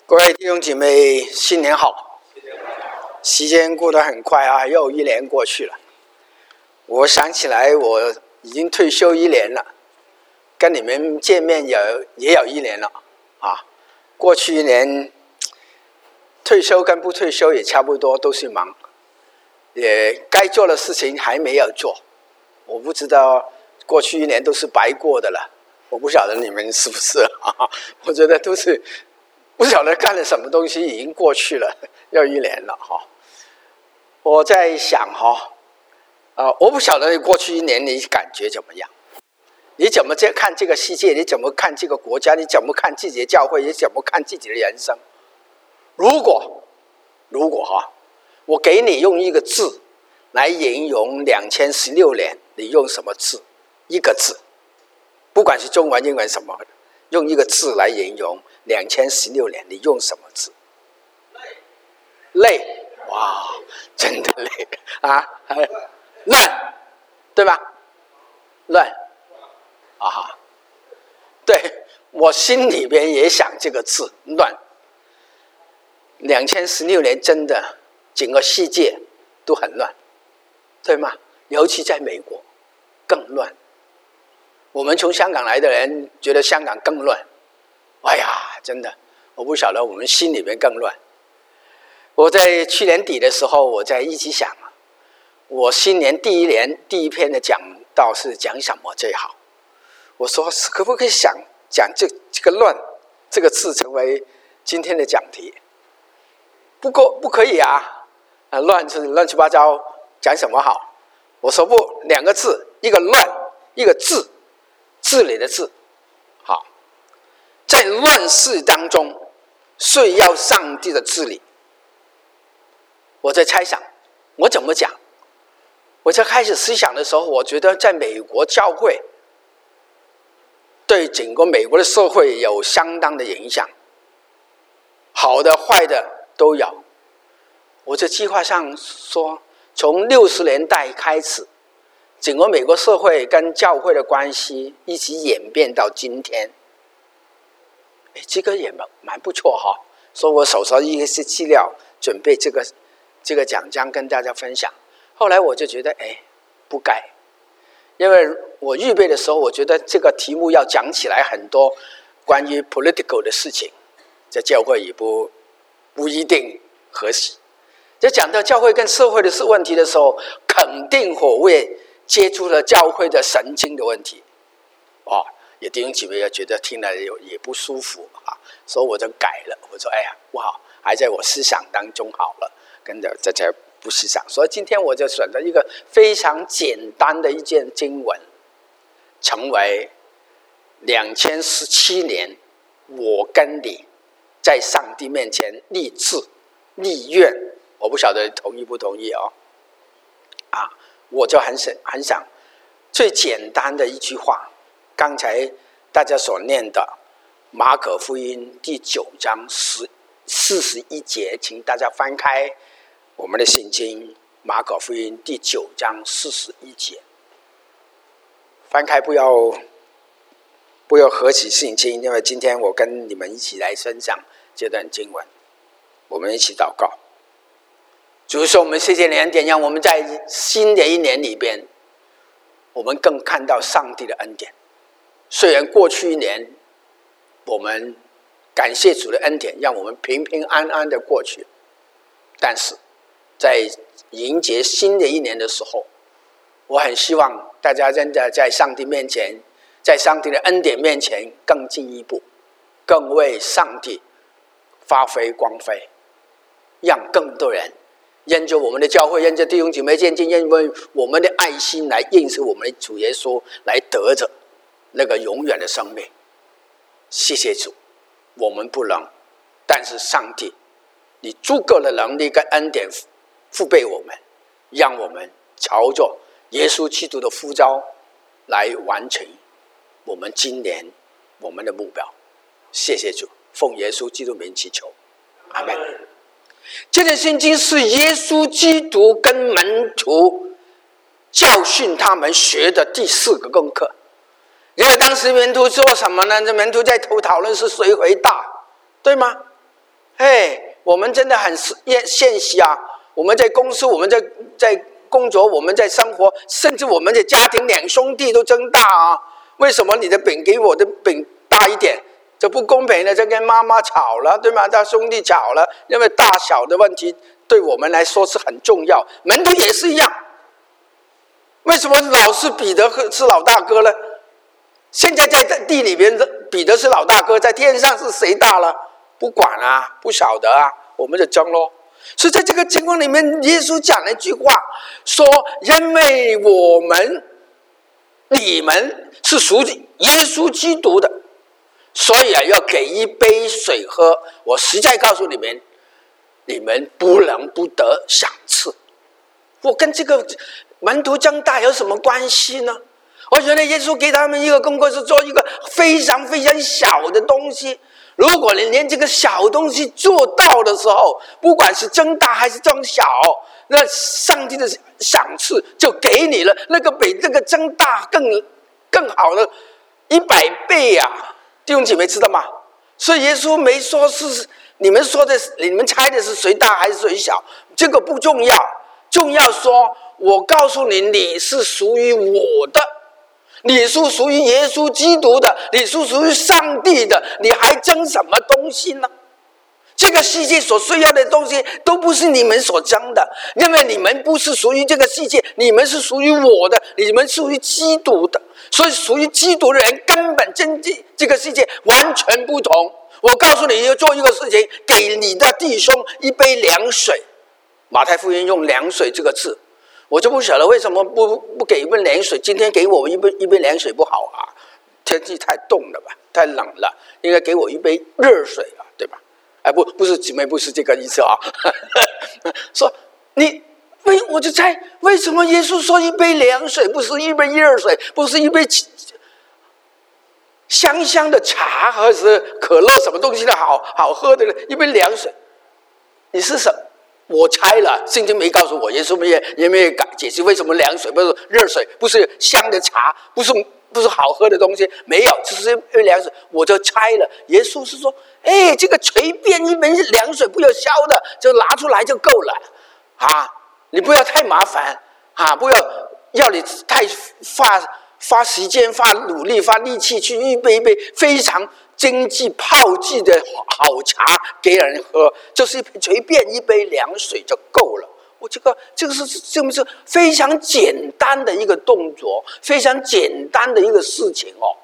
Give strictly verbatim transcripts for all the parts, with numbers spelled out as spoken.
各位弟兄姐妹，新年好！时间过得很快啊，又一年过去了。我想起来，我已经退休一年了，跟你们见面有也有一年了啊。过去一年，退休跟不退休也差不多，都是忙，也该做的事情还没有做。我不知道过去一年都是白过的了，我不晓得你们是不是啊？我觉得都是。不晓得干了什么东西，已经过去了，要一年了哈。我在想哈，呃，我不晓得你过去一年你感觉怎么样？你怎么在看这个世界？你怎么看这个国家？你怎么看自己的教会？你怎么看自己的人生？如果，如果哈，我给你用一个字来形容两千十六年，你用什么字？一个字，不管是中文、英文什么，用一个字来形容。两千十六年，你用什么字？累，哇，真的累啊！乱，对吧？乱，啊哈，对，我心里边也想这个字，乱。两千十六年真的，整个世界都很乱，对吗？尤其在美国，更乱。我们从香港来的人觉得香港更乱。哎呀，真的，我不晓得我们心里面更乱。我在去年底的时候，我在一起想，我新年第一年第一篇的讲道是讲什么最好？我说可不可以想讲这这个乱这个字成为今天的讲题？不过不可以啊，啊乱是乱七八糟，讲什么好？我说不，两个字，一个乱，一个治，治理的治。好。在乱世当中，谁要上帝的治理？我在猜想，我怎么讲？我在开始思想的时候，我觉得在美国教会对整个美国的社会有相当的影响，好的、坏的都有。我在计划上说，从六十年代开始，整个美国社会跟教会的关系一起演变到今天。哎，这个也蛮蛮不错哈。所以我手上一些资料，准备这个这个讲章跟大家分享。后来我就觉得，哎，不该，因为我预备的时候，我觉得这个题目要讲起来很多关于 political 的事情，在教会也不不一定合适。在讲到教会跟社会的问题的时候，肯定我会接触了教会的神经的问题，哦。有弟兄姐妹也觉得听了也不舒服啊，所以我就改了。我说：“哎呀，不好，还在我思想当中好了，跟着这才不思想。”所以今天我就选择一个非常简单的一件经文，成为两千十七年我跟你在上帝面前立志立愿。我不晓得同意不同意哦。啊，我就很想很想最简单的一句话。刚才大家所念的马可福音第九章十四十一节，请大家翻开我们的圣经，马可福音第九章四十一节。翻开不要不要合起圣经，因为今天我跟你们一起来分享这段经文。我们一起祷告。主说，我们谢谢你恩典，让我们在新的一年里边，我们更看到上帝的恩典。虽然过去一年我们感谢主的恩典，让我们平平安安的过去，但是在迎接新的一年的时候，我很希望大家真的在上帝面前，在上帝的恩典面前更进一步，更为上帝发挥光辉，让更多人因着我们的教会，因着弟兄姐妹渐进，因为我们的爱心来认识我们的主耶稣，来得着那个永远的生命。谢谢主，我们不能，但是上帝你足够的能力跟恩典父备我们，让我们朝着耶稣基督的呼召来完成我们今年我们的目标。谢谢主，奉耶稣基督名祈求，阿们。这段圣经是耶稣基督跟门徒教训他们学的第四个功课。然后当时门徒做什么呢？这门徒在讨论是谁回答，对吗？ 嘿，我们真的很现实啊！我们在公司，我们在在工作，我们在生活，甚至我们的家庭，两兄弟都争大啊！为什么你的饼给我的饼大一点？这不公平的，这跟妈妈吵了，对吗？大兄弟吵了，因为大小的问题对我们来说是很重要。门徒也是一样，为什么老是彼得是老大哥呢？现在在地里面，彼得是老大哥，在天上是谁大了？不管啊，不晓得啊，我们就争咯。所以在这个情况里面，耶稣讲了一句话，说：因为我们、你们是属耶稣基督的，所以啊，要给一杯水喝。我实在告诉你们，你们不能不得赏赐。我跟这个门徒争大有什么关系呢？我原来耶稣给他们一个功课，是做一个非常非常小的东西。如果你连这个小东西做到的时候，不管是增大还是增小，那上帝的赏赐就给你了，那个比这个增大更更好的一百倍啊！弟兄姐妹知道吗？所以耶稣没说是你们说的，你们猜的是谁大还是谁小，这个不重要，重要说，我告诉你，你是属于我的。你是属于耶稣基督的，你是属于上帝的，你还争什么东西呢？这个世界所需要的东西都不是你们所争的，因为你们不是属于这个世界，你们是属于我的，你们属于基督的，所以属于基督的人根本跟这个世界完全不同。我告诉你，要做一个事情，给你的弟兄一杯凉水。马太福音用凉水这个字，我就不晓得为什么不不给一杯凉水。今天给我一杯一杯凉水不好啊，天气太冻了吧，太冷了，应该给我一杯热水啊，对吧？哎，不，不是姊妹，不是这个意思啊。说你为我就猜，为什么耶稣说一杯凉水，不是一杯热水，不是一杯香香的茶或者是可乐什么东西的好好喝的一杯凉水？你是什么？我猜了，圣经没告诉我，耶稣也也没有解释为什么凉水不是热水，不是香的茶，不是不是好喝的东西，没有，只是凉水，我就猜了。耶稣是说，哎，这个随便一杯凉水不要烧的，就拿出来就够了啊！你不要太麻烦啊，不要要你太花花时间、花努力、花力气去预备一杯非常经济泡制的好茶给人喝，就是随便一杯凉水就够了。我这个这个是这个是非常简单的一个动作，非常简单的一个事情哦。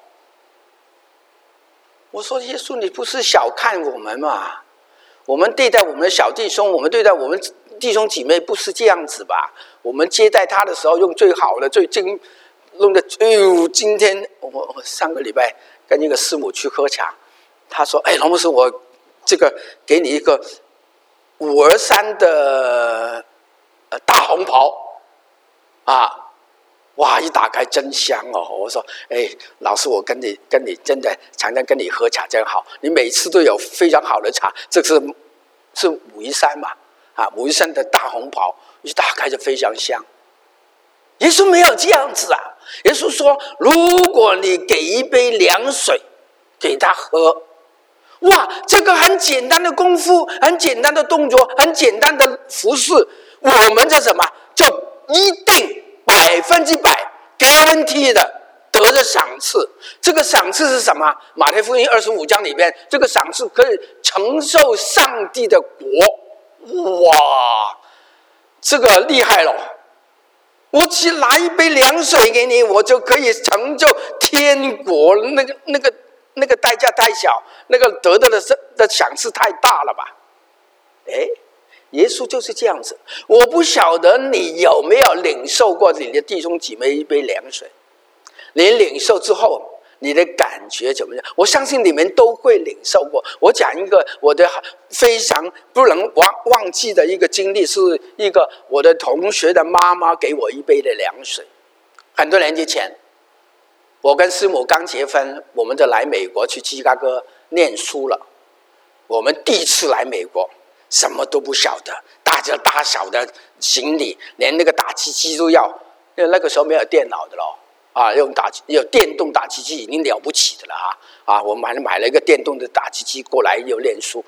我说耶稣，你不是小看我们嘛？我们对待我们的小弟兄，我们对待我们弟兄姐妹，不是这样子吧？我们接待他的时候，用最好的、最精弄的。哎呦，今天我我上个礼拜跟一个师母去喝茶，他说：“哎，龙牧师，我这个给你一个五二三的呃大红袍啊。”哇！一打开真香哦！我说，哎，老师，我跟你跟你真的常常跟你喝茶真好，你每次都有非常好的茶。这是是武夷山嘛？啊，武夷山的大红袍，一打开就非常香。耶稣没有这样子啊！耶稣说，如果你给一杯凉水给他喝，哇，这个很简单的功夫，很简单的动作，很简单的服侍，我们这什么就一定。百分之百 guarantee 的得了赏赐。这个赏赐是什么？马太福音二十五章里面，这个赏赐可以承受上帝的国。哇，这个厉害了！我只拿一杯凉水给你，我就可以成就天国。那个、那个、那个代价太小，那个得到的的赏赐太大了吧？哎。耶稣就是这样子，我不晓得你有没有领受过你的弟兄姐妹一杯凉水，你领受之后你的感觉怎么样？我相信你们都会领受过。我讲一个我的非常不能忘忘记的一个经历，是一个我的同学的妈妈给我一杯的凉水。很多年之前，我跟师母刚结婚，我们就来美国去芝加哥念书了。我们第一次来美国，什么都不晓得，大家大小的行李，连那个打机机都要，因为那个时候没有电脑的咯，啊，用打有电动打机机已经了不起的了啊！啊，我买了买了一个电动的打机机过来又念书，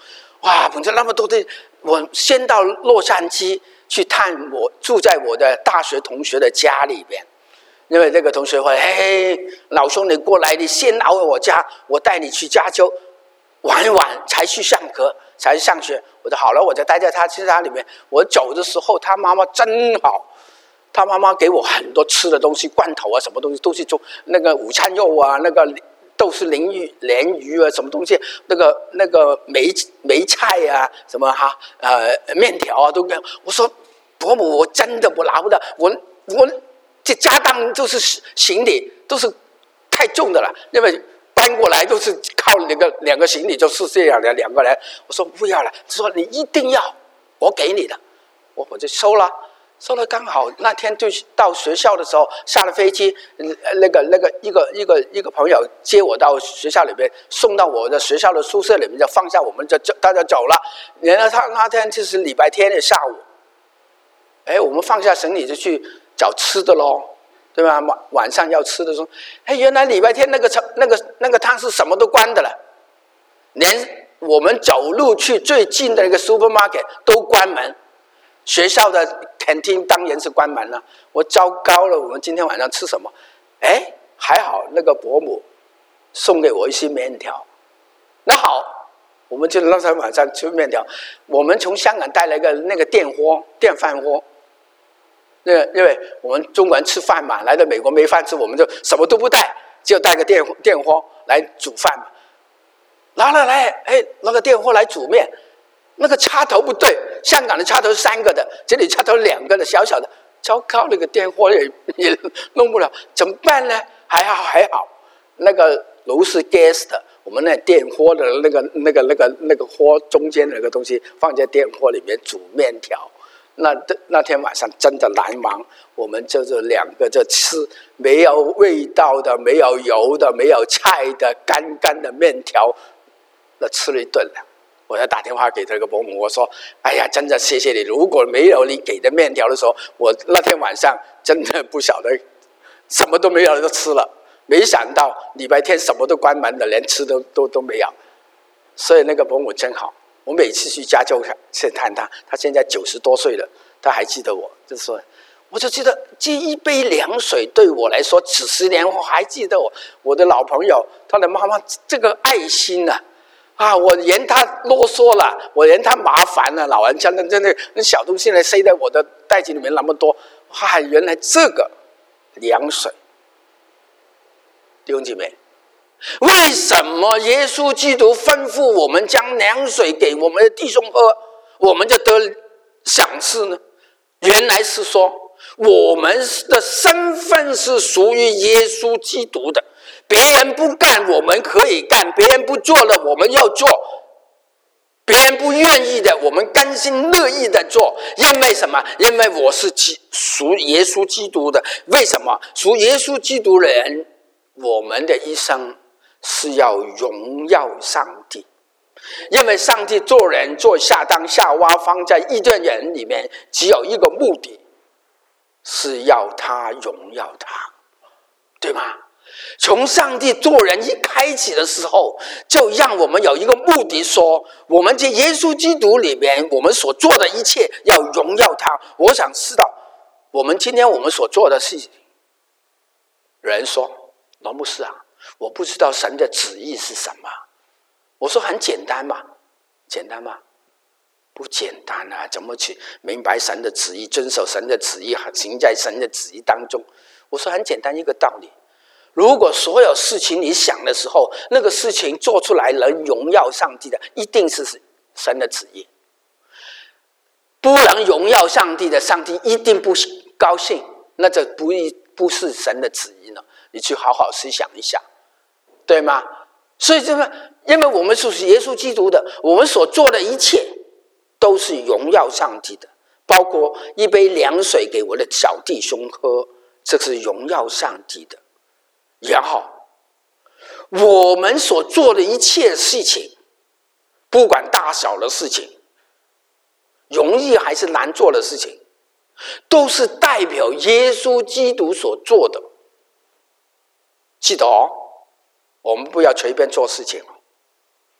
哇，捧着那么多的，我先到洛杉矶去探我住在我的大学同学的家里边，因为这个同学会，嘿，老兄你过来，你先来我家，我带你去加州玩一玩，才去上课，才上学。我说好了，我就待在他家里面。我走的时候，他妈妈真好，他妈妈给我很多吃的东西，罐头啊，什么东西都是做那个午餐肉啊，那个豆豉鲮鱼、鲢鱼啊，什么东西，那个那个梅梅菜啊，什么哈呃面条啊，都给我说伯母，我真的我拿不到，我我这家当就是行李都是太重的了，因为搬过来都是靠两个两个行李，就是这样的两个人。我说不要了，他说你一定要，我给你的，我我就收了。收了刚好那天就到学校的时候，下了飞机，那个那个一个一个一个朋友接我到学校里面，送到我的学校的宿舍里面，就放下我们就大家走了。然后他那天就是礼拜天的下午，哎，我们放下行李就去找吃的咯，对吧？晚晚上要吃的时候，哎，原来礼拜天那个那个那个摊是什么都关的了，连我们走路去最近的那个 supermarket 都关门。学校的 canteen 当然是关门了，我糟糕了，我们今天晚上吃什么？哎，还好那个伯母送给我一些面条，那好，我们就那天晚上吃面条。我们从香港带来个那个电锅电饭锅，那个因为我们中国人吃饭嘛，来到美国没饭吃，我们就什么都不带，就带个电电锅来煮饭嘛。拿了来，哎，那个电锅来煮面。那个插头不对，香港的插头是三个的，这里插头两个的，小小的，糟糕，那个电锅也也弄不了，怎么办呢？还好还好，那个炉是 gas 的，我们那电锅的那个那个那个那个锅中间那个东西放在电锅里面煮面条。那那天晚上真的难忘，我们就是两个就吃没有味道的、没有油的、没有菜的干干的面条，那吃了一顿了。我要打电话给这个伯母，我说：“哎呀，真的谢谢你！如果没有你给的面条的时候，我那天晚上真的不晓得什么都没有就吃了。没想到礼拜天什么都关门了，连吃都都都没有。所以那个伯母真好。我每次去加州去探他，他现在九十多岁了，他还记得我，就说，我就记得这一杯凉水对我来说，几十年我还记得我我的老朋友，他的妈妈这个爱心啊。”啊！我嫌他啰嗦了，我嫌他麻烦了。老人家那那那小东西呢，塞在我的袋子里面那么多，哇！原来这个凉水，弟兄姐妹，为什么耶稣基督吩咐我们将凉水给我们的弟兄喝，我们就得赏赐呢？原来是说，我们的身份是属于耶稣基督的。别人不干我们可以干，别人不做了我们要做，别人不愿意的我们甘心乐意的做。因为什么？因为我是属耶稣基督的。为什么？属耶稣基督的人，我们的一生是要荣耀上帝。因为上帝做人做下当夏娃放在伊甸园里面，只有一个目的，是要他荣耀他，对吗？从上帝做人一开启的时候，就让我们有一个目的，说我们在耶稣基督里面，我们所做的一切要荣耀他。我想知道，我们今天我们所做的事情，有人说罗牧师啊，我不知道神的旨意是什么。我说很简单嘛，简单吗？不简单啊！怎么去明白神的旨意，遵守神的旨意，行在神的旨意当中？我说很简单一个道理。如果所有事情你想的时候，那个事情做出来能荣耀上帝的，一定是神的旨意。不能荣耀上帝的，上帝一定不高兴，那这不不是神的旨意呢？你去好好思想一下，对吗？所以这个，因为我们是耶稣基督的，我们所做的一切都是荣耀上帝的，包括一杯凉水给我的小弟兄喝，这是荣耀上帝的。然后我们所做的一切事情，不管大小的事情，容易还是难做的事情，都是代表耶稣基督所做的。记得哦，我们不要随便做事情。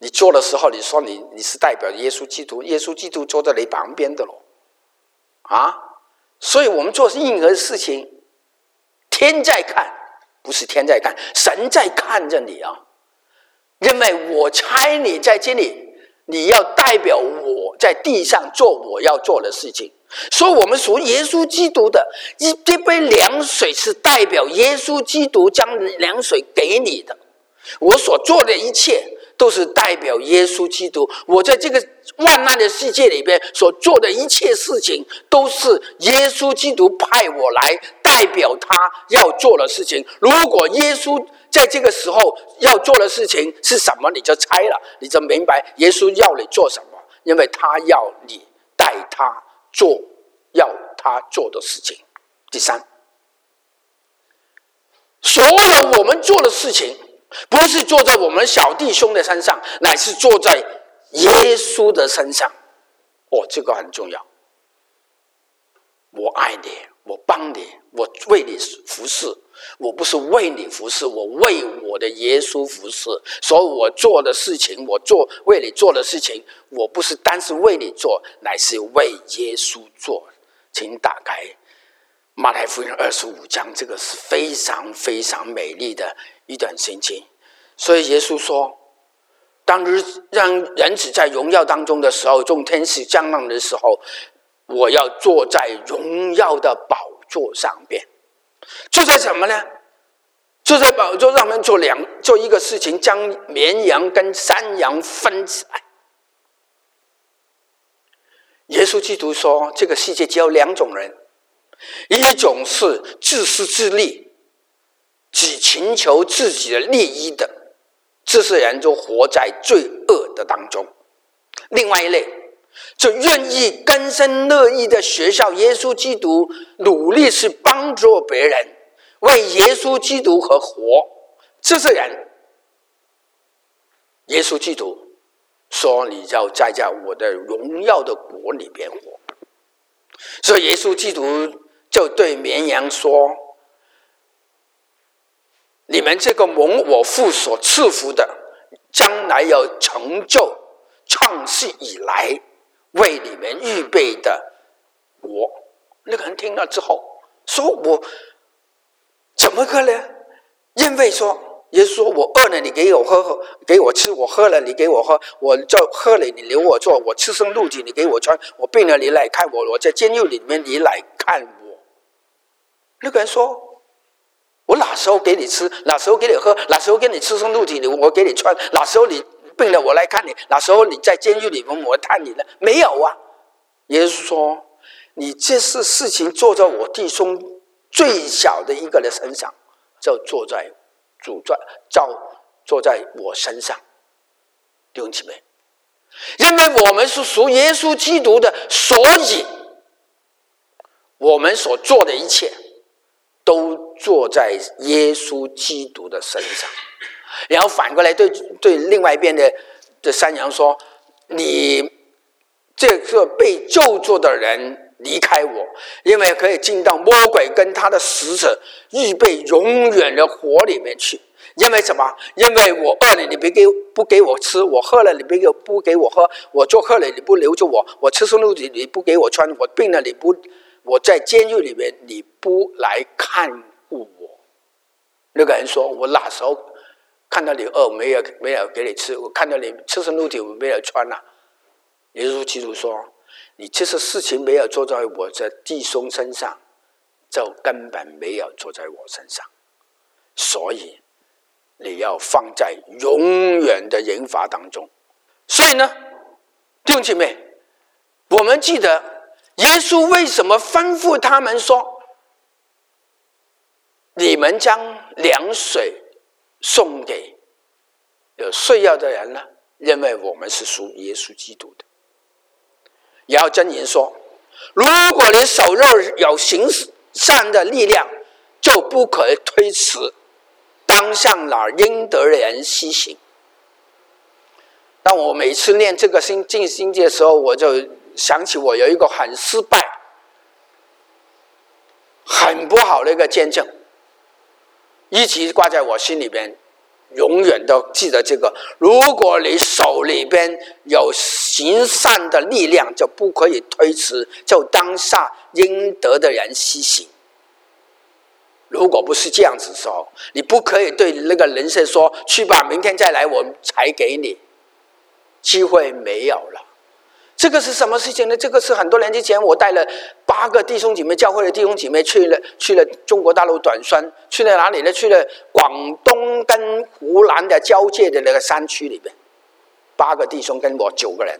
你做的时候，你说你你是代表耶稣基督，耶稣基督坐在你旁边的咯，啊！所以我们做任何事情，天在看，不是天在看，神在看着你啊！因为我差你在这里，你要代表我在地上做我要做的事情。所以我们属耶稣基督的一杯凉水，是代表耶稣基督将凉水给你的。我所做的一切都是代表耶稣基督，我在这个万难的世界里边所做的一切事情，都是耶稣基督派我来代表他要做的事情。如果耶稣在这个时候要做的事情是什么，你就猜了，你就明白耶稣要你做什么，因为他要你带他做要他做的事情。第三，所有我们做的事情不是坐在我们小弟兄的身上，乃是坐在耶稣的身上。哦，这个很重要。我爱你，我帮你，我为你服侍，我不是为你服侍，我为我的耶稣服侍。所以我做的事情，我做为你做的事情，我不是单是为你做，乃是为耶稣做。请打开马太福音二十五章，这个是非常非常美丽的一段圣经。所以耶稣说，当日让人子在荣耀当中的时候，众天使降临的时候，我要坐在荣耀的宝座上边。坐在什么呢？坐在宝座上面做两做一个事情，将绵羊跟山羊分起来。耶稣基督说，这个世界只有两种人，一种是自私自利，只寻求自己的利益的，这些人就活在罪恶的当中。另外一类就愿意甘心乐意的学效耶稣基督，努力是帮助别人，为耶稣基督而活。这些人，耶稣基督说，你要在在我的荣耀的国里边活。所以耶稣基督就对绵羊说，你们这个蒙我父所赐福的，将来要成就创世以来为你们预备的国。那个人听了之后说，我怎么个呢？因为说耶稣说，我饿了你给我喝，给我吃，我喝了你给我喝，我就喝了你留我做，我赤身露体你给我穿，我病了你来看我，我在监狱里面你来看我。那个人说，我哪时候给你吃，哪时候给你喝，哪时候给你赤身露体我给你穿，哪时候你病了我来看你，哪时候你在监狱里面我探你呢？没有啊。耶稣说，你这是事情做在我弟兄最小的一个人身上，就坐在主在照坐在我身上。弟兄姊妹，因为我们是属耶稣基督的，所以我们所做的一切都坐在耶稣基督的身上。然后反过来对对另外一边的的山羊说，你这个被咒诅的人离开我，因为可以进到魔鬼跟他的使者预备永远的火里面去。因为什么？因为我饿了你不给不给我吃，我喝了你不给不给我喝，我做喝了你不留住我，我赤身露体你不给我穿，我病了你不，我在监狱里面你不来看顾我。那个人说，我哪时候看到你饿没有没有给你吃，我看到你赤身露体我没有穿啊。耶稣基督说，你这些事情没有做在我的弟兄身上，就根本没有做在我身上，所以你要放在永远的刑罚当中。所以呢，弟兄姐妹，我们记得耶稣为什么吩咐他们说，你们将凉水送给有需要的人呢？因为我们是属耶稣基督的。也要箴言说，如果你手肉有行善的力量，就不可推辞，当向那应得的人施行。当我每次念这个新进新界的时候，我就想起我有一个很失败很不好的一个见证，一直挂在我心里边。 永远都记得这个，如果你手里边有行善的力量，就不可以推迟，就当下应得的人施行。如果不是这样子的时候，你不可以对那个人士说去吧，明天再来我才给你，机会没有了。这个是什么事情呢？这个是很多年之前我带了八个弟兄姐妹，教会的弟兄姐妹去了去了中国大陆短宣，去了哪里呢？去了广东跟湖南的交界的那个山区里面，八个弟兄跟我九个人。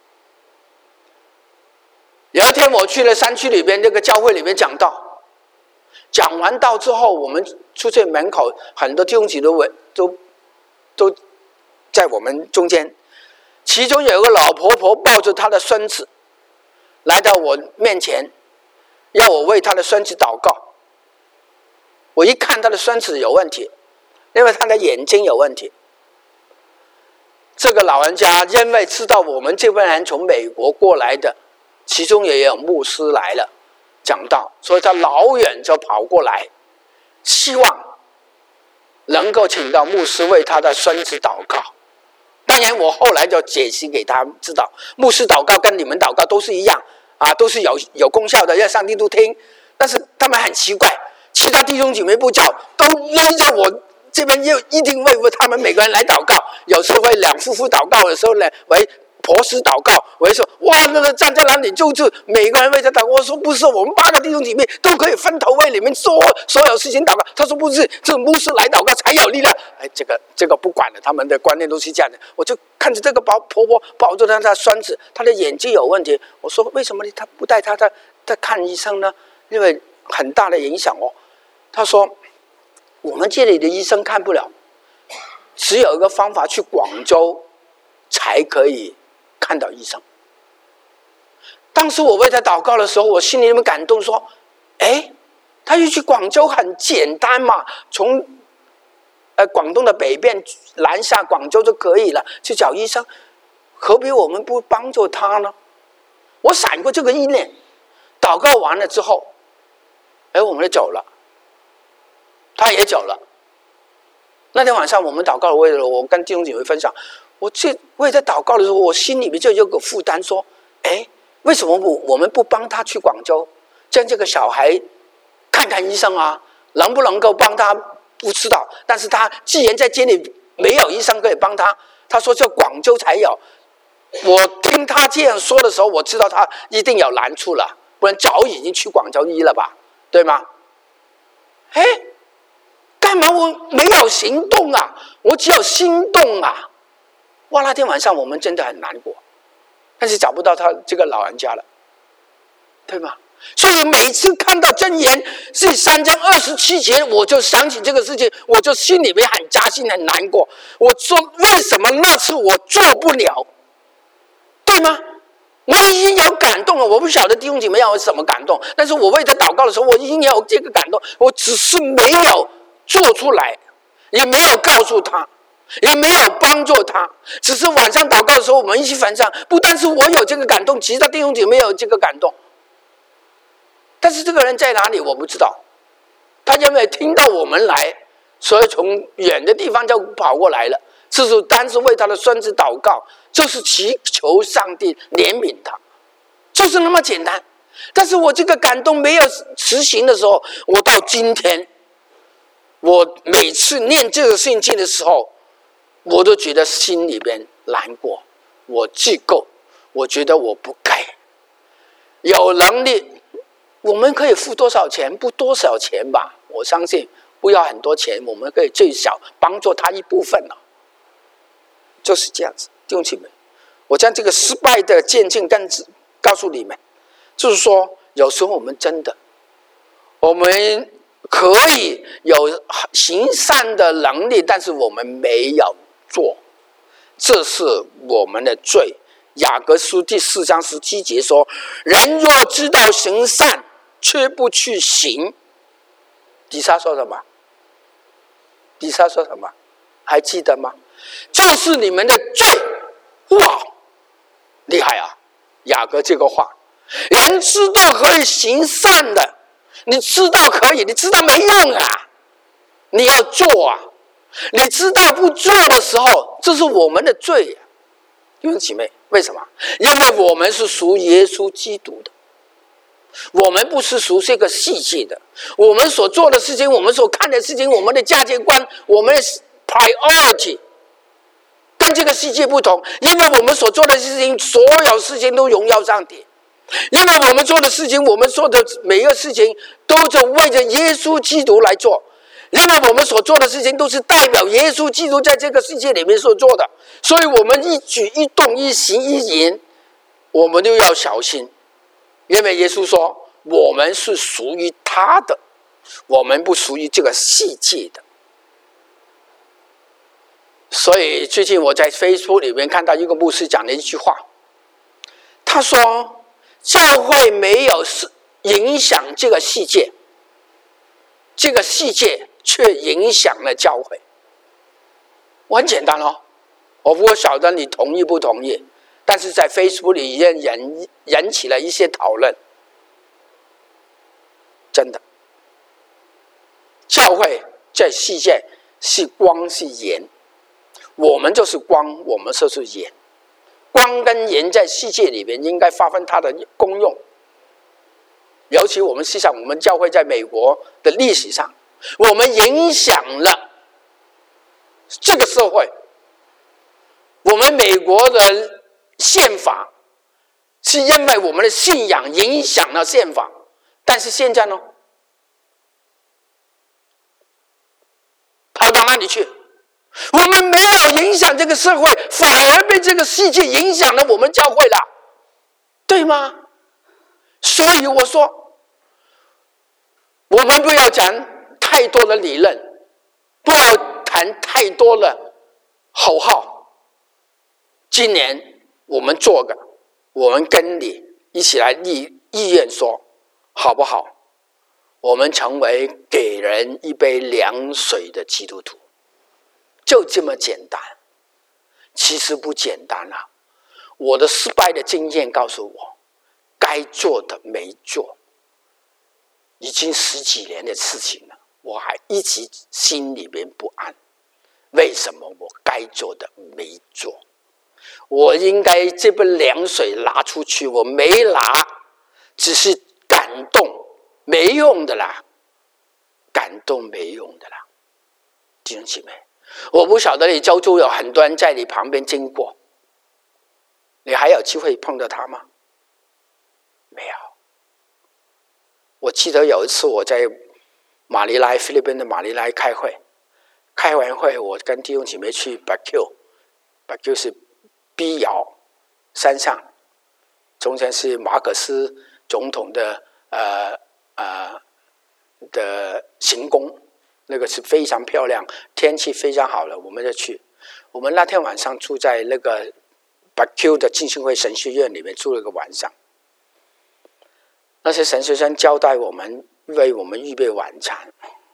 有一天我去了山区里边这个教会里面讲道，讲完道之后，我们出去门口，很多弟兄姐妹都都在我们中间。其中有一个老婆婆抱着她的孙子来到我面前，要我为她的孙子祷告。我一看她的孙子有问题，因为他的眼睛有问题。这个老人家因为知道我们这边人从美国过来的，其中也有牧师来了讲道，所以他老远就跑过来，希望能够请到牧师为他的孙子祷告。当然我后来就解析给他知道，牧师祷告跟你们祷告都是一样啊，都是有有功效的，让上帝都听。但是他们很奇怪，其他弟兄姐妹不叫，都约着我这边又一定为他们每个人来祷告。有时候会两夫妇祷告的时候呢，为婆媳祷告，我会说哇，那个站在那里就是每个人为他祷告。我说不是，我们八个弟兄姐妹都可以分头为你们做所有事情祷告。他说不是，这牧师来祷告才有力量。哎，这个这个不管了，他们的观念都是这样的。我就看着这个婆婆抱着她的孙子，她的眼睛有问题。我说为什么他不带她在在看医生呢？因为很大的影响哦。他说我们这里的医生看不了，只有一个方法，去广州才可以看到医生。当时我为他祷告的时候，我心里面感动说，哎，他去广州很简单嘛，从呃广东的北边南下广州就可以了，去找医生，何必我们不帮助他呢？我闪过这个意念，祷告完了之后，哎，我们就走了，他也走了。那天晚上我们祷告，为了我跟弟兄姐妹分享，我这为他祷告的时候，我心里面就有个负担，说，哎，为什么不我们不帮他去广州，将这个小孩看看医生啊？能不能够帮他不知道，但是他既然在这里没有医生可以帮他，他说这广州才有。我听他这样说的时候，我知道他一定有难处了，不然早已经去广州医了吧，对吗？哎，干嘛我没有行动啊？我只有心动啊！哇，那天晚上我们真的很难过，但是找不到他这个老人家了，对吗？所以每次看到箴言是三章二十七节，我就想起这个事情，我就心里面很扎心，很难过。我说为什么那次我做不了，对吗？我已经有感动了，我不晓得弟兄姐妹要有什么感动，但是我为他祷告的时候，我已经有这个感动，我只是没有做出来，也没有告诉他，也没有帮助他，只是晚上祷告的时候，我们一起分享，不但是我有这个感动，其他弟兄姐妹有这个感动。但是这个人在哪里我不知道，他有没有听到我们来，所以从远的地方就跑过来了。这是单是为他的孙子祷告，就是祈求上帝怜悯他，就是那么简单。但是我这个感动没有实行的时候，我到今天，我每次念这个圣经的时候，我都觉得心里边难过，我自垢，我觉得我不该。有能力我们可以付多少钱？不多少钱吧，我相信不要很多钱，我们可以最少帮助他一部分了，就是这样子。弟兄姐妹，我将这个失败的见证跟告诉你们，就是说，有时候我们真的，我们可以有行善的能力，但是我们没有做，这是我们的罪。雅各书第四章十七节说：“人若知道行善，却不去行。”底下说什么？底下说什么？还记得吗？就是你们的罪。哇，厉害啊！雅各这个话，人知道可以行善的，你知道可以，你知道没用啊，你要做啊。 你知道不做的时候，这是我们的罪呀、啊，弟兄姐妹，为什么？因为我们是属耶稣基督的，我们不是属这个世界的。我们所做的事情，我们所看的事情，我们的价值观，我们的 priority 跟这个世界不同，因为我们所做的事情，所有事情都荣耀上帝。因为我们做的事情，我们做的每一个事情都是为着耶稣基督来做，因为我们所做的事情都是代表耶稣基督在这个世界里面所做的，所以我们一举一动一行一言，我们都要小心，因为耶稣说我们是属于他的，我们不属于这个世界的。所以最近我在 Facebook 里面看到一个牧师讲了一句话，他说教会没有影响这个世界，这个世界却影响了教会。我很简单哦，我不晓得你同意不同意，但是在 Facebook 里面引引起了一些讨论。真的，教会在世界是光是盐，我们就是光，我们就是盐。光跟盐在世界里面应该发挥它的功用，尤其我们思想，我们教会在美国的历史上，我们影响了这个社会。我们美国的宪法是因为我们的信仰影响了宪法，但是现在呢，跑到哪里去？我们没有影响这个社会，反而被这个世界影响了我们教会了，对吗？所以我说，我们不要讲太多的理论，不要谈太多的口号。今年我们做个，我们跟你一起来立意愿说，好不好？我们成为给人一杯凉水的基督徒。就这么简单，其实不简单啊！我的失败的经验告诉我，该做的没做，已经十几年的事情了，我还一直心里面不安。为什么我该做的没做？我应该这杯凉水拿出去，我没拿，只是感动，没用的啦，感动没用的啦，弟兄姐妹。我不晓得你周遭有很多人在你旁边经过，你还有机会碰到他吗？没有。我记得有一次我在马尼拉，菲律宾的马尼拉开会，开完会我跟弟兄姐妹去 Baguio，Baguio 是 B 窑山上，中间是马可斯总统的呃呃的行宫。那个是非常漂亮，天气非常好了，我们就去。我们那天晚上住在那个 Baguio 的浸信会神学院里面住了个晚上。那些神学生交代我们，为我们预备晚餐。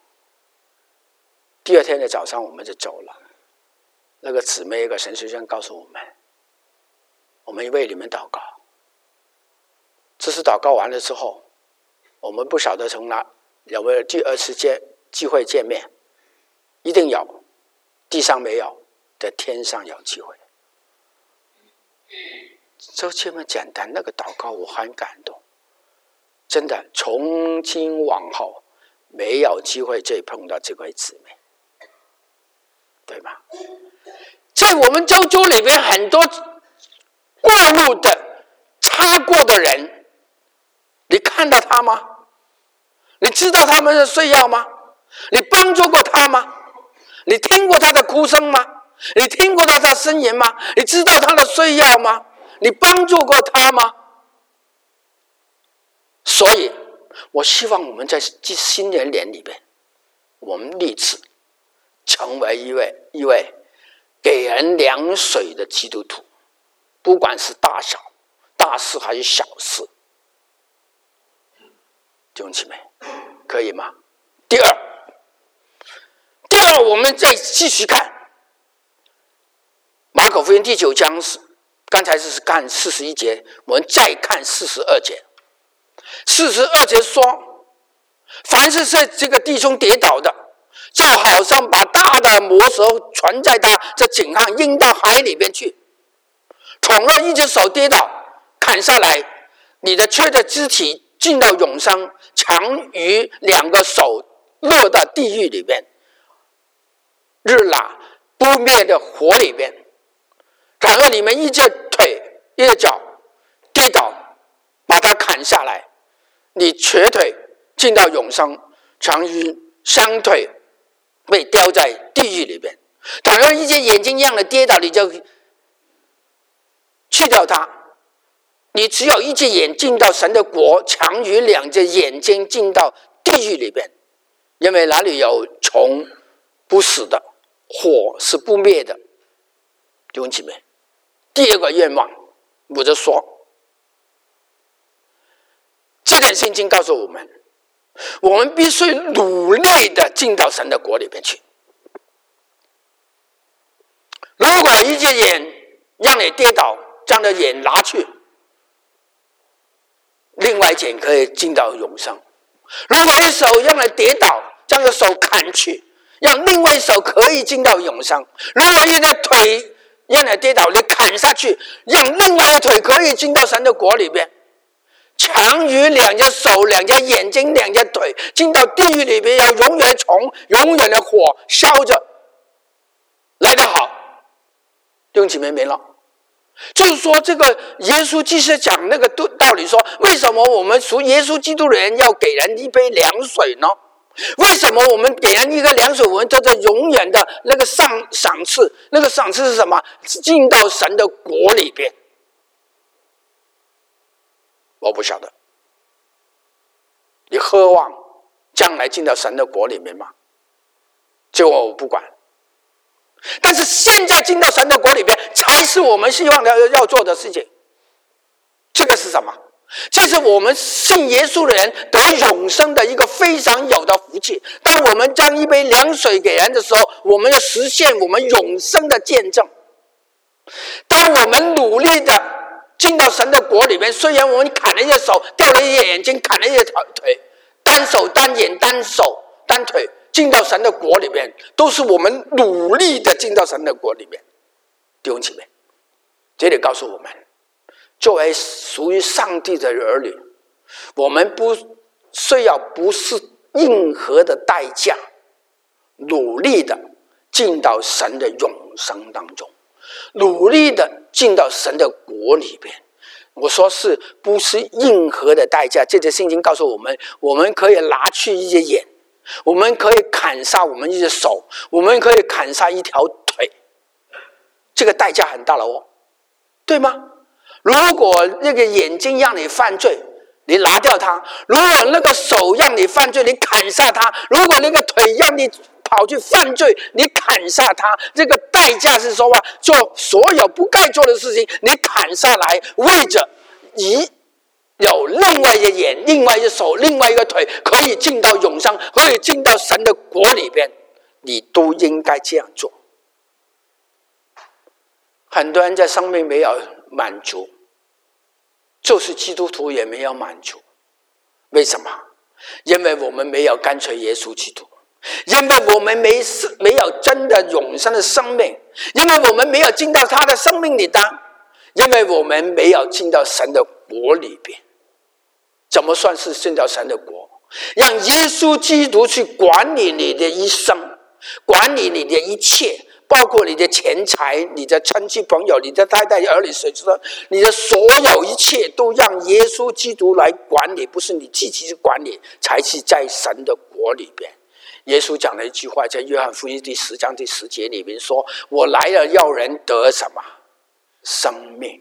第二天的早上我们就走了。那个姊妹一个神学生告诉我们，我们为你们祷告。这次祷告完了之后，我们不晓得从哪有没有第二次见机会见面，一定有，地上没有的天上有机会。就这么简单，那个祷告我很感动，真的，从今往后没有机会再碰到这位姊妹，对吗？在我们周遭里面很多过路的擦过的人，你看到他吗？你知道他们的需要吗？你帮助过他吗？你听过他的哭声吗？你听过他的呻吟吗？你知道他的需要吗？你帮助过他吗？所以我希望我们在这新的年里面，我们立志成为一位一位给人凉水的基督徒，不管是大小大事还是小事，弟兄姊妹，可以吗？第二第二我们再继续看马可福音第九章，刚才是看四十一节，我们再看四十二节。四十二节说，凡是在这个弟兄跌倒的， 就好像把大的魔蛇传在他这颈上，扔到海里面去。倘若一只手跌倒砍下来，你的缺的肢体进到永生，强于两个手落到地狱里面，日喇不灭的火里边。倘若你们一只腿一只脚跌倒，把它砍下来，你瘸腿进到永生，强于双腿被叼在地狱里边。倘若一只眼睛一样的跌倒，你就去掉它，你只有一只眼进到神的国，强于两只眼睛进到地狱里边。因为哪里有虫不死的，火是不灭的。弟兄姊妹，第二个愿望我就说，这段圣经告诉我们，我们必须努力的进到神的国里面去。如果一只眼让你跌倒，将的眼拿去，另外一只眼可以进到永生。如果一手让你跌倒，将的手砍去，让另外一手可以进到永生。如果一个腿让你跌倒，你砍下去，让另外一个腿可以进到神的国里边。强于两只手、两只眼睛、两只腿进到地狱里边，要永远的虫、永远的火烧着，来得好。弟兄姊妹明了，就是说，这个耶稣即是讲那个道理说，为什么我们属耶稣基督的人要给人一杯凉水呢？为什么我们给人一个凉水，我们叫做永远的那个赏赏赐？那个赏赐是什么？进到神的国里边。我不晓得，你渴望将来进到神的国里面吗？这我不管。但是现在进到神的国里边，才是我们希望的要做的事情。这个是什么？这是我们信耶稣的人得永生的一个非常有的福气。当我们将一杯凉水给人的时候，我们要实现我们永生的见证。当我们努力的进到神的国里面，虽然我们砍了一只手，掉了一只眼睛，砍了一只腿，单手单眼单手单腿进到神的国里面，都是我们努力的进到神的国里面。弟兄姊妹，这里告诉我们，作为属于上帝的儿女，我们不需要不是任何的代价，努力的进到神的永生当中，努力的进到神的国里边。我说是不是任何的代价？这节圣经告诉我们，我们可以拿去一只眼，我们可以砍杀我们一只手，我们可以砍杀一条腿，这个代价很大了哦，对吗？如果那个眼睛让你犯罪，你拿掉它；如果那个手让你犯罪，你砍杀它；如果那个腿让你跑去犯罪，你砍杀它。这个代价是说啊，做所有不该做的事情，你砍下来，为着一有另外一个眼、另外一个手、另外一个腿，可以进到永生，可以进到神的国里边，你都应该这样做。很多人在生命没有满足，就是基督徒也没有满足。为什么？因为我们没有跟随耶稣基督，因为我们没没有真的永生的生命，因为我们没有进到他的生命里当，因为我们没有进到神的国里边。怎么算是进到神的国？让耶稣基督去管理你的一生，管理你的一切，包括你的钱财、你的亲戚朋友、你的太太儿女，谁知道你的所有一切都让耶稣基督来管理，不是你自己去管理，才是在神的国里边。耶稣讲了一句话，在约翰福音第十章第十节里面说，我来了要人得什么？生命。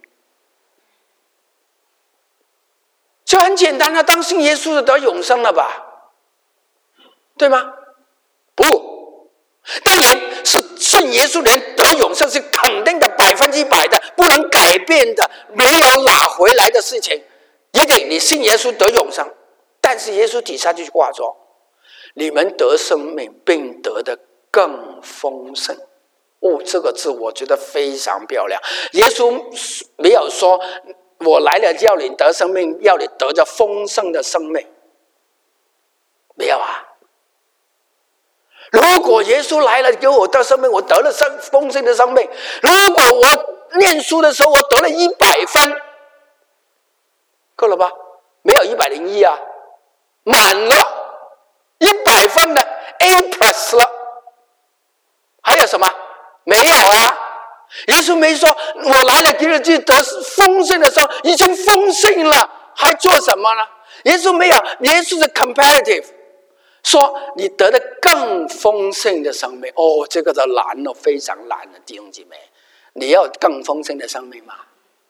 就很简单了，当信耶稣的得永生了吧，对吗？不，当然是信耶稣的人得永生是肯定的，百分之百的，不能改变的，没有拿回来的事情。一定你信耶稣得永生，但是耶稣底下这句话说，你们得生命并得的更丰盛。哦，这个字我觉得非常漂亮。耶稣没有说我来了要你得生命，要你得着丰盛的生命，没有啊。 如果耶稣来了给我的生命，我得了生丰盛的生命。如果我念书的时候我得了一百分，够了吧？没有一百零一啊，满了，一百分的 A plus 了。还有什么？没有啊。耶稣没说我来了给你得丰盛的时候，已经丰盛了，还做什么呢？耶稣没有，耶稣是 comparative， 说你得了更丰盛的生命。哦，这个就难了，非常难了，弟兄姐妹，你要更丰盛的生命吗？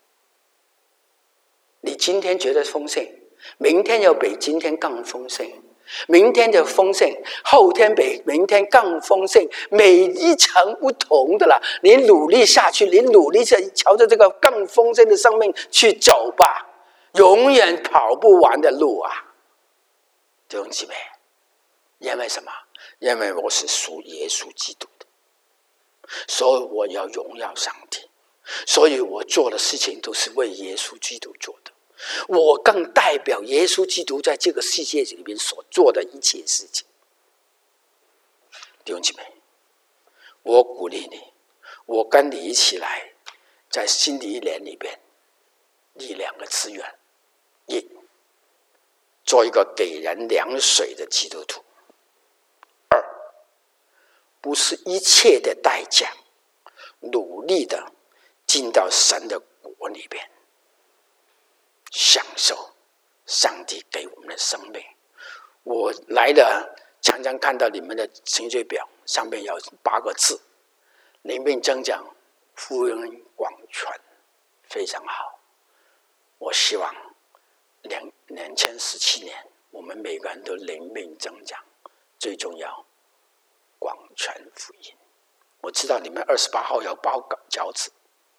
你今天觉得丰盛，明天要比今天更丰盛，明天就丰盛，后天比明天更丰盛，每一层不同的啦。你努力下去，你努力着朝着这个更丰盛的生命去走吧，永远跑不完的路啊！弟兄姊妹，因为什么？因为我是属耶稣基督的，所以我要荣耀上帝，所以我做的事情都是为耶稣基督做的。我更代表耶稣基督在这个世界里面所做的一切事情。弟兄姐妹，我鼓励你，我跟你一起来，在新的一年里边立两个志愿：一，做一个给人凉水的基督徒；二，不是一切的代价，努力的进到神的国里边，享受上帝给我们的生命。我来了，常常看到你们的程序表上面有八个字：灵命增长，福音广传，非常好。我希望两两千十七年，我们每个人都灵命增长，最重要广传福音。我知道你们二十八号要包饺子，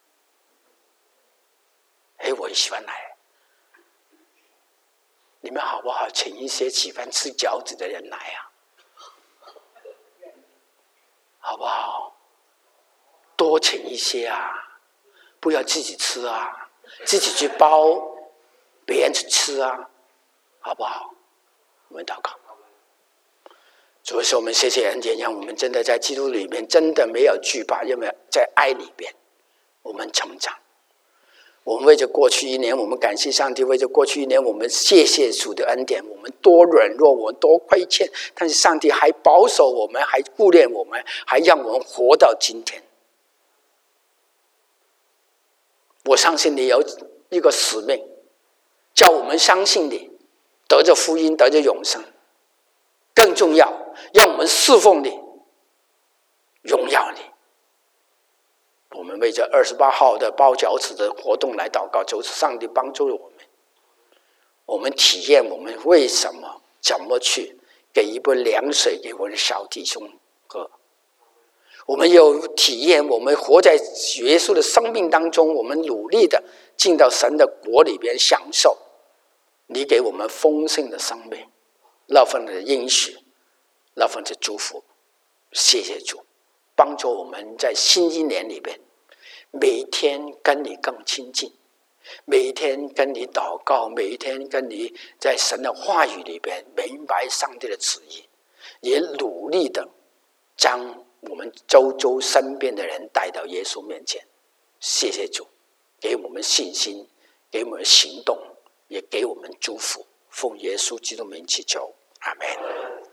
哎，我也喜欢来。你们好不好请一些喜欢吃饺子的人来啊？好不好？多请一些啊，不要自己吃啊，自己去包别人去吃啊，好不好？我们祷告。主耶稣，我们谢谢恩典，让我们真的在基督里面真的没有惧怕，因为在爱里边我们成长。我们为着过去一年，我们感谢上帝；为着过去一年，我们谢谢主的恩典。我们多软弱，我们多亏欠，但是上帝还保守我们，还顾念我们，还让我们活到今天。我相信你有一个使命，叫我们相信你，得着福音，得着永生。更重要，让我们侍奉你，荣耀你。我们为这二十八号的包饺子的活动来祷告，求上帝帮助我们。我们体验我们为什么怎么去给一杯凉水给我的小弟兄喝。我们有体验，我们活在耶稣的生命当中，我们努力的进到神的国里边，享受你给我们丰盛的生命，那份的应许，那份的祝福。谢谢主，帮助我们在新一年里边，每一天跟你更亲近，每一天跟你祷告，每一天跟你在神的话语里边明白上帝的旨意，也努力的将我们周周身边的人带到耶稣面前。谢谢主，给我们信心，给我们行动，也给我们祝福。奉耶稣基督名祈求，阿们。